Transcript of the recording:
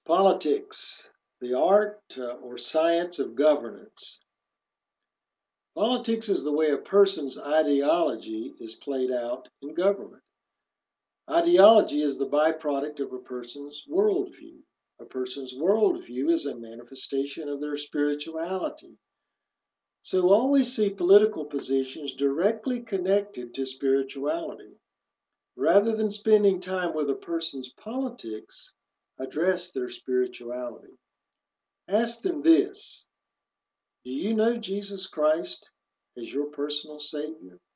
Politics, the art or science of governance. Politics is the way a person's ideology is played out in government. Ideology is the byproduct of a person's worldview. A person's worldview is a manifestation of their spirituality. So always see political positions directly connected to spirituality. Rather than spending time with a person's politics, address their spirituality. Ask them this: do you know Jesus Christ as your personal Savior?